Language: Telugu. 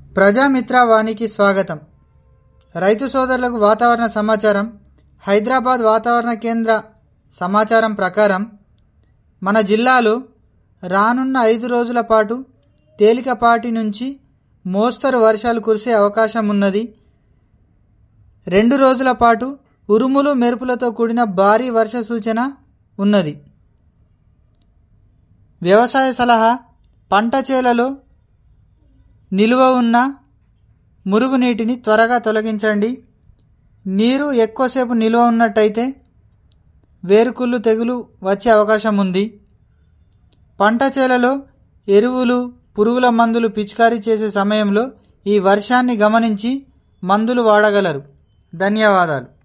ప్రజామిత్ర వానికి స్వాగతం. రైతు సోదరులకు వాతావరణ సమాచారం. హైదరాబాద్ వాతావరణ కేంద్ర సమాచారం ప్రకారం మన జిల్లాలో రానున్న 5 రోజుల పాటు తేలికపాటి నుంచి మోస్తరు వర్షాలు కురిసే అవకాశం ఉన్నది. 2 రోజుల పాటు ఉరుములు మెరుపులతో కూడిన భారీ వర్ష సూచన ఉన్నది. వ్యవసాయ సలహా: పంట చేలలో నిలువ ఉన్న మురుగునీటిని త్వరగా తొలగించండి. నీరు ఎక్కువసేపు నిలువ ఉన్నట్టయితే వేరుకుళ్ళు తెగులు వచ్చే అవకాశం ఉంది. పంట చేలలో ఎరువులు, పురుగుల మందులు పిచికారీ చేసే సమయంలో ఈ వర్షాన్ని గమనించి మందులు వాడగలరు. ధన్యవాదాలు.